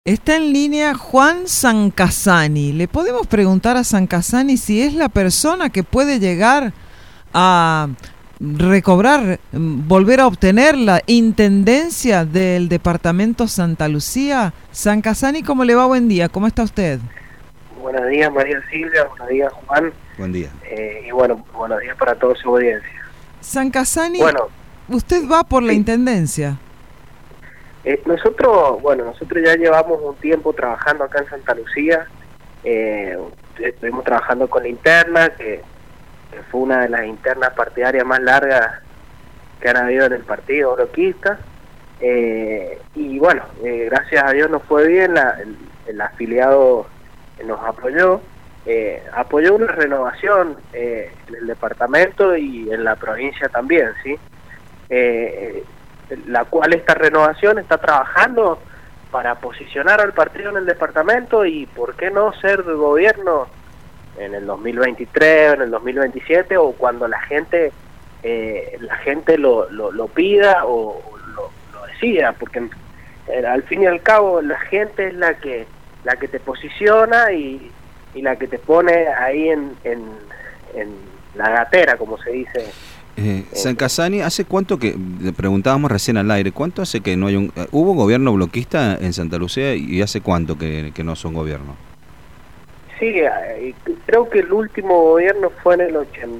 Está en línea Juan Sancasani. ¿Le podemos preguntar a Sancasani si es la persona que puede llegar a recobrar, volver a obtener la intendencia del departamento Santa Lucía? Sancasani, ¿cómo le va? Buen día, ¿cómo está usted? Buenos días, María Silvia, buenos días, Juan. Buen día. Y bueno, buenos días para toda su audiencia. Sancasani, Bueno, usted va por la sí. intendencia. Nosotros ya llevamos un tiempo trabajando acá en Santa Lucía. Estuvimos trabajando con la interna, que fue una de las internas partidarias más largas que han habido en el partido oroquista. Y bueno, gracias a Dios nos fue bien, el afiliado nos apoyó. Apoyó una renovación en el departamento y en la provincia también, ¿sí? La cual esta renovación está trabajando para posicionar al partido en el departamento y por qué no ser de gobierno en el 2023 o en el 2027 o cuando la gente lo pida o lo decida, porque al fin y al cabo la gente es la que te posiciona y la que te pone ahí en la gatera, como se dice. Sancasani, ¿hace cuánto que, le preguntábamos recién al aire, cuánto hace que no hay hubo gobierno bloquista en Santa Lucía y hace cuánto que no son gobierno? Sí, creo que el último gobierno fue en el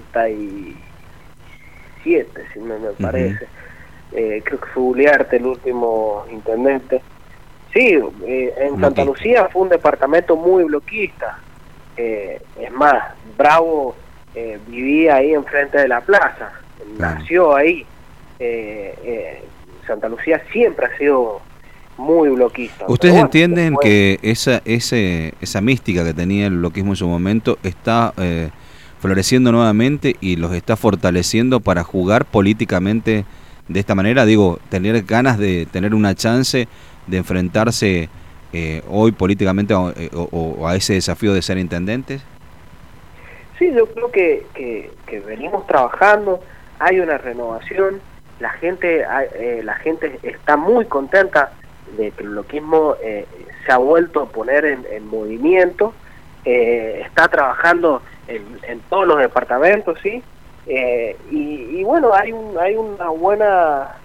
87, si no me parece. Creo que fue Uliarte el último intendente. Sí, en Santa Lucía fue un departamento muy bloquista. Es más, Bravo vivía ahí enfrente de la plaza, nació ahí. Santa Lucía siempre ha sido muy bloquista. ¿Ustedes entienden que esa mística que tenía el bloquismo en su momento está floreciendo nuevamente y los está fortaleciendo para jugar políticamente de esta manera? Digo, tener ganas de tener una chance de enfrentarse hoy políticamente o a ese desafío de ser intendentes. Sí, yo creo que venimos trabajando, hay una renovación, la gente está muy contenta de que el bloquismo se ha vuelto a poner en movimiento, está trabajando en todos los departamentos, sí, y bueno, hay una buena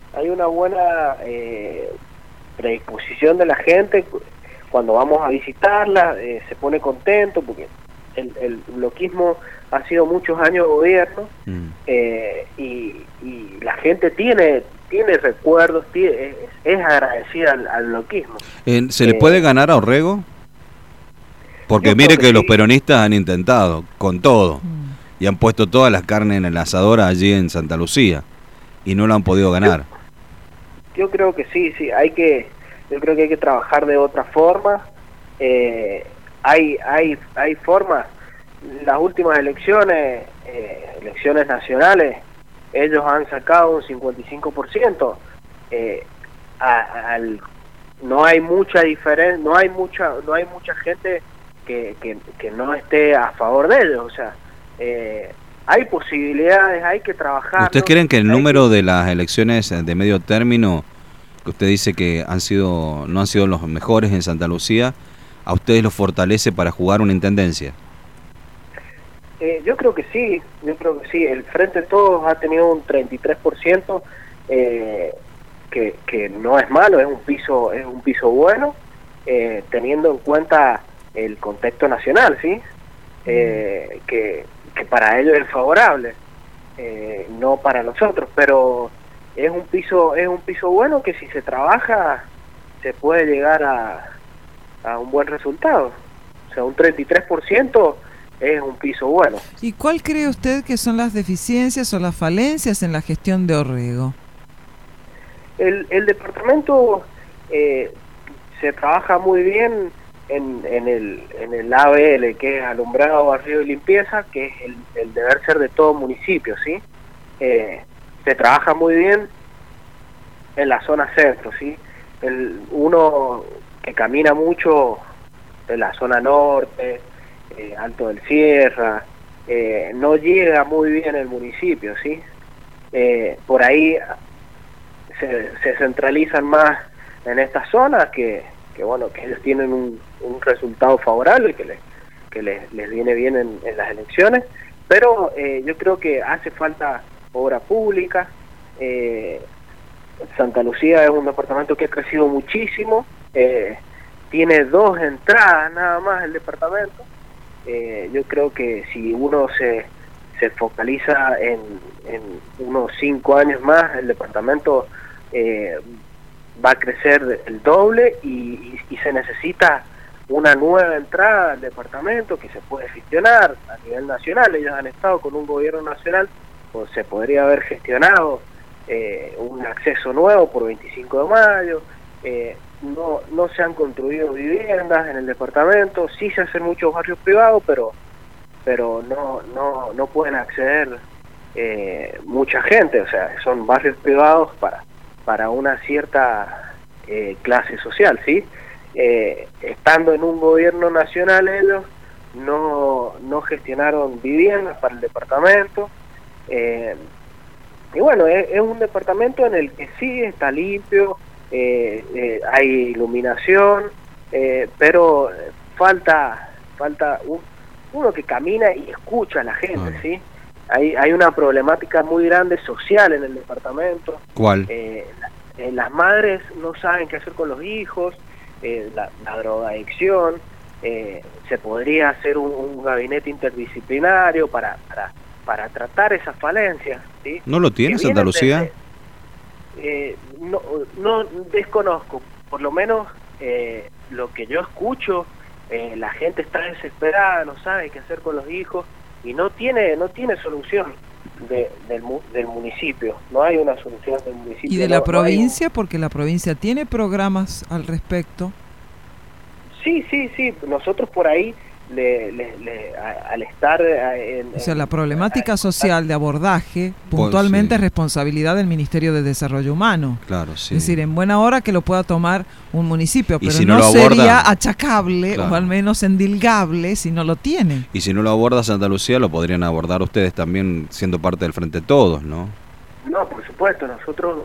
predisposición de la gente. Cuando vamos a visitarla se pone contento porque el bloquismo ha sido muchos años de gobierno. Y la gente tiene recuerdos, es agradecida al bloquismo. ¿Se le puede ganar a Orrego? Porque mire que los peronistas han intentado con todo y han puesto todas las carnes en el asador allí en Santa Lucía y no lo han podido ganar. Yo creo que sí, yo creo que hay que trabajar de otra forma. Hay formas. Las últimas elecciones nacionales, ellos han sacado un 55%. No hay mucha diferencia, no hay mucha gente que no esté a favor de ellos. O sea, hay posibilidades, hay que trabajar. ¿Ustedes creen que el número de las elecciones de medio término, que usted dice que no han sido los mejores en Santa Lucía, a ustedes los fortalece para jugar una intendencia? Yo creo que sí. El Frente de Todos ha tenido un 33%, que no es malo, es un piso bueno, teniendo en cuenta el contexto nacional, sí, que para ellos es favorable, no para nosotros, pero es un piso bueno que si se trabaja se puede llegar a un buen resultado. O sea, un 33% es un piso bueno. ¿Y cuál cree usted que son las deficiencias o las falencias en la gestión de Orrego? El departamento se trabaja muy bien en el ABL, que es alumbrado, barrido y limpieza, que es el deber ser de todo municipio, ¿sí? Se trabaja muy bien en la zona centro, ¿sí? Uno que camina mucho en la zona norte, Alto del Sierra, no llega muy bien el municipio, ¿sí? Por ahí se centralizan más en estas zonas que bueno, que ellos tienen un resultado favorable, que les viene bien en las elecciones, pero yo creo que hace falta obra pública. Santa Lucía es un departamento que ha crecido muchísimo, tiene 2 entradas nada más el departamento. Yo creo que si uno se focaliza en unos 5 años más, el departamento va a crecer el doble y se necesita una nueva entrada al departamento que se puede gestionar a nivel nacional. Ellos han estado con un gobierno nacional, pues se podría haber gestionado un acceso nuevo por 25 de mayo. No se han construido viviendas en el departamento, sí se hacen muchos barrios privados, pero no pueden acceder mucha gente. O sea, son barrios privados para una cierta clase social, ¿sí? Estando en un gobierno nacional, ellos no gestionaron viviendas para el departamento. Y bueno, es un departamento en el que sí está limpio, hay iluminación, pero falta uno que camina y escucha a la gente, ¿sí? Hay una problemática muy grande social en el departamento. ¿Cuál? Las madres no saben qué hacer con los hijos, la drogadicción. Se podría hacer un gabinete interdisciplinario para tratar esas falencias, ¿sí? ¿No lo tiene Santa Lucía? No desconozco, por lo menos lo que yo escucho, la gente está desesperada, no sabe qué hacer con los hijos y no tiene solución del municipio, no hay una solución del municipio. ¿Y de la provincia? Porque la provincia tiene programas al respecto. Sí, nosotros por ahí al estar o sea, la problemática social de abordaje puntualmente es responsabilidad del Ministerio de Desarrollo Humano. Claro, sí. Es decir, en buena hora que lo pueda tomar un municipio, pero si no aborda, sería achacable, claro, o al menos endilgable si no lo tiene. Y si no lo aborda Santa Lucía, lo podrían abordar ustedes también siendo parte del Frente Todos, ¿no? No, por supuesto, nosotros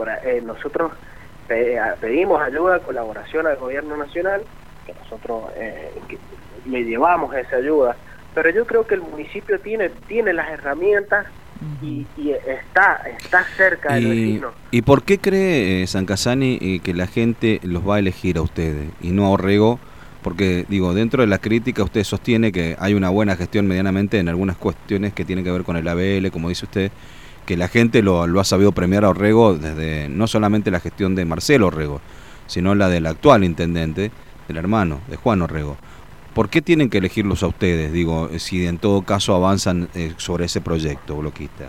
pedimos ayuda, colaboración al gobierno nacional, que nosotros le llevamos esa ayuda, pero yo creo que el municipio tiene las herramientas y está cerca del vecino. ¿Y por qué cree San Casani que la gente los va a elegir a ustedes y no a Orrego? Porque, digo, dentro de la crítica usted sostiene que hay una buena gestión medianamente en algunas cuestiones que tienen que ver con el ABL, como dice usted, que la gente lo ha sabido premiar a Orrego desde no solamente la gestión de Marcelo Orrego, sino la del actual intendente, del hermano de Juan Orrego. ¿Por qué tienen que elegirlos a ustedes, digo, si en todo caso avanzan sobre ese proyecto bloquista?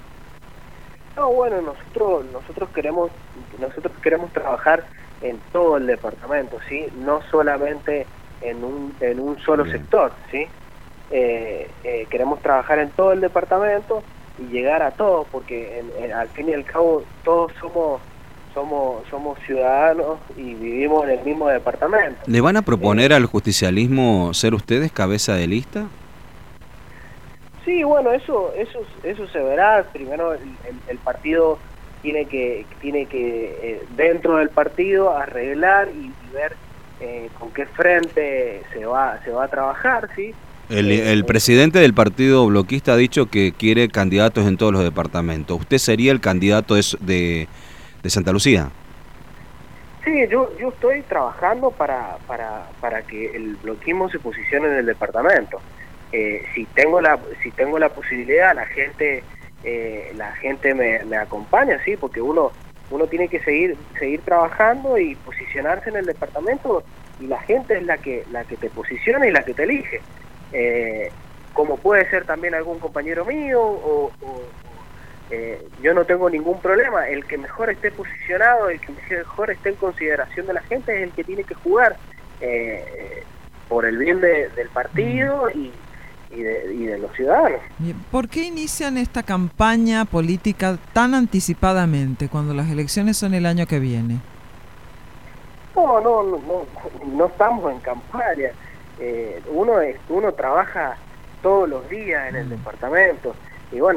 No, bueno, nosotros queremos trabajar en todo el departamento, ¿sí? No solamente en un solo sector, ¿sí? Queremos trabajar en todo el departamento y llegar a todos, porque al fin y al cabo todos somos ciudadanos y vivimos en el mismo departamento. ¿Le van a proponer al justicialismo ser ustedes cabeza de lista? Sí, bueno, eso se verá. Primero el partido tiene que dentro del partido arreglar y ver con qué frente se va a trabajar, ¿sí? El presidente del partido bloquista ha dicho que quiere candidatos en todos los departamentos. ¿Usted sería el candidato de Santa Lucía? Sí, yo estoy trabajando para que el bloquismo se posicione en el departamento. Si tengo la posibilidad, la gente me acompaña, sí, porque uno tiene que seguir trabajando y posicionarse en el departamento, y la gente es la que te posiciona y la que te elige. Como puede ser también algún compañero mío yo no tengo ningún problema. El que mejor esté posicionado, el que mejor esté en consideración de la gente es el que tiene que jugar por el bien del partido y de los ciudadanos. ¿Por qué inician esta campaña política tan anticipadamente cuando las elecciones son el año que viene? No estamos en campaña. Uno trabaja todos los días en el departamento. Y bueno,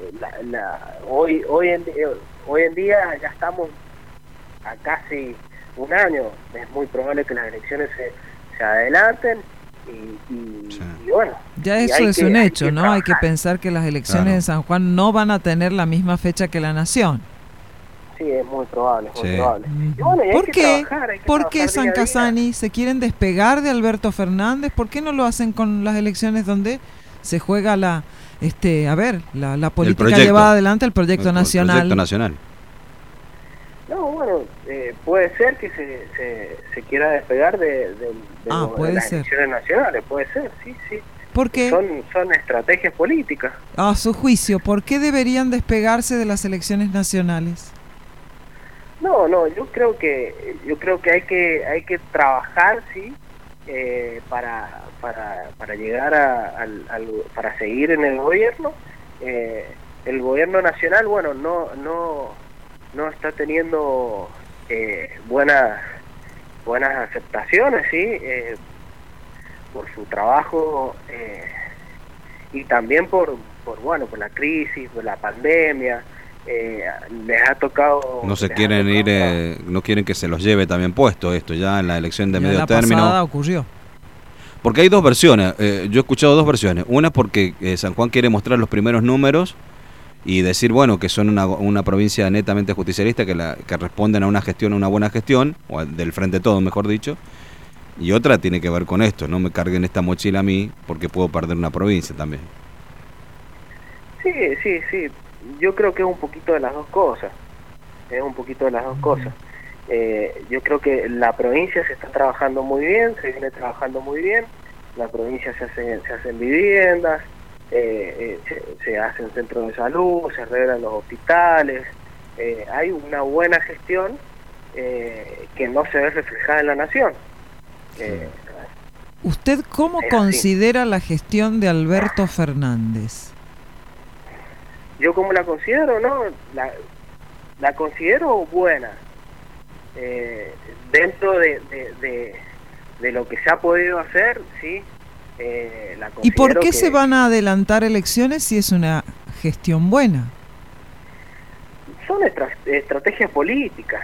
hoy en día ya estamos a casi un año es muy probable que las elecciones se adelanten y bueno. Ya eso es un hecho, ¿no? Hay que pensar que las elecciones en San Juan no van a tener la misma fecha que la Nación. Sí, es muy probable, muy probable. Y bueno, ¿Por qué San Casani se quieren despegar de Alberto Fernández? ¿Por qué no lo hacen con las elecciones donde se juega la política llevada adelante, el proyecto nacional? Proyecto nacional. No, bueno, puede ser que se quiera despegar de las elecciones nacionales, puede ser, sí. ¿Por qué? Son estrategias políticas. A su juicio, ¿por qué deberían despegarse de las elecciones nacionales? No, yo creo que hay que trabajar, sí, para llegar para seguir en el gobierno. El gobierno nacional, bueno, no está teniendo buenas aceptaciones, sí, por su trabajo y también por la crisis, por la pandemia. Les ha tocado. No se quieren ir, no quieren que se los lleve también puesto esto ya en la elección de medio término. La pasada ocurrió. Porque hay dos versiones. Yo he escuchado dos versiones. Una porque San Juan quiere mostrar los primeros números y decir, bueno, que son una provincia netamente justicialista que responden a una buena gestión, o del Frente Todo, mejor dicho. Y otra tiene que ver con esto, no me carguen esta mochila a mí porque puedo perder una provincia también. Sí. Yo creo que es un poquito de las dos cosas. Yo creo que la provincia se está trabajando muy bien, se viene trabajando muy bien. La provincia se hacen viviendas, se hacen centros de salud, se arreglan los hospitales. Hay una buena gestión que no se ve reflejada en la nación. ¿Usted cómo considera la gestión de Alberto Fernández? Yo como la considero, ¿no? La considero buena. Dentro de lo que se ha podido hacer, sí. La ¿Y por qué se van a adelantar elecciones si es una gestión buena? Son estrategias políticas.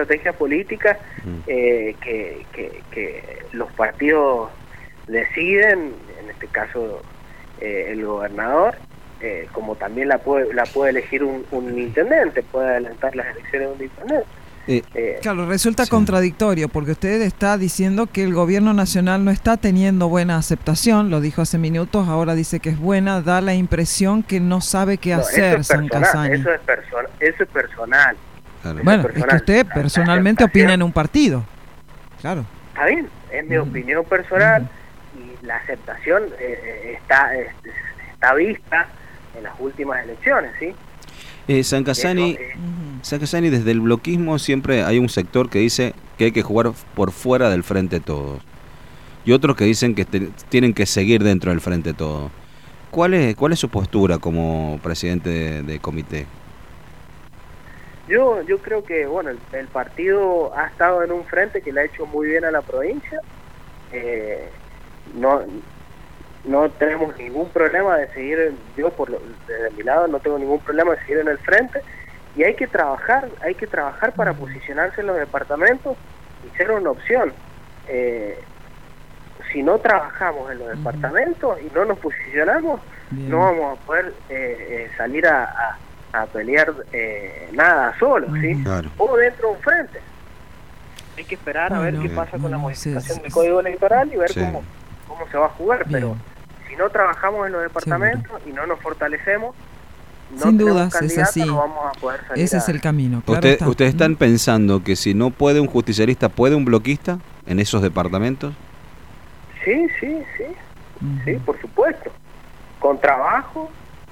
Que los partidos deciden, en este caso el gobernador, como también la puede elegir un intendente, puede adelantar las elecciones de un intendente. Claro, resulta contradictorio porque usted está diciendo que el gobierno nacional no está teniendo buena aceptación, lo dijo hace minutos, ahora dice que es buena, da la impresión que no sabe qué hacer San Casani. Eso es personal. Claro. Bueno, es que usted personalmente opina en un partido. Claro. Está bien, es mi opinión personal y la aceptación está vista en las últimas elecciones, ¿sí? San Casani, desde el bloquismo siempre hay un sector que dice que hay que jugar por fuera del Frente Todos y otros que dicen que tienen que seguir dentro del Frente Todos. ¿Cuál es su postura como presidente de comité? Yo creo que bueno el partido ha estado en un frente que le ha hecho muy bien a la provincia. No tenemos ningún problema de seguir, desde mi lado no tengo ningún problema de seguir en el frente, y hay que trabajar para posicionarse en los departamentos y ser una opción. Si no trabajamos en los departamentos y no nos posicionamos, no vamos a poder salir a pelear nada solo, ¿sí? Claro. O dentro de un frente. Hay que esperar a ver qué pasa con la modificación del Código Electoral y ver cómo se va a jugar, pero si no trabajamos en los departamentos y no nos fortalecemos, sin dudas es así. No vamos a poder salir. Ese es el camino. Claro. ¿Ustedes están pensando que si no puede un justicialista, puede un bloquista en esos departamentos? Sí, por supuesto. Con trabajo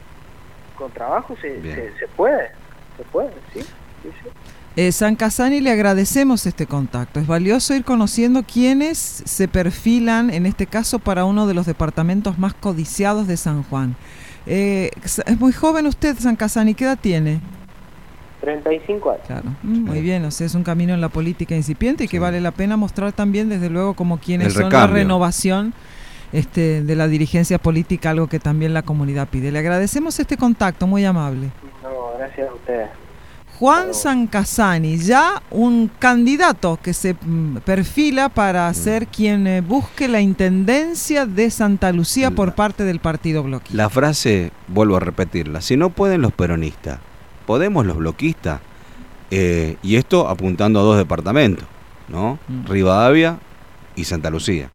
se puede, sí. San Casani, le agradecemos este contacto. Es valioso ir conociendo quiénes se perfilan, en este caso, para uno de los departamentos más codiciados de San Juan. Es muy joven usted, San Casani, ¿qué edad tiene? 35 años. Claro, muy bien, o sea, es un camino en la política incipiente y que vale la pena mostrar también, desde luego, como quienes son la renovación de la dirigencia política, algo que también la comunidad pide. Le agradecemos este contacto, muy amable. No, gracias a ustedes. Juan Sancasani, ya un candidato que se perfila para ser quien busque la intendencia de Santa Lucía por parte del partido bloquista. La frase, vuelvo a repetirla, si no pueden los peronistas, ¿podemos los bloquistas? Y esto apuntando a 2 departamentos, ¿no? Rivadavia y Santa Lucía.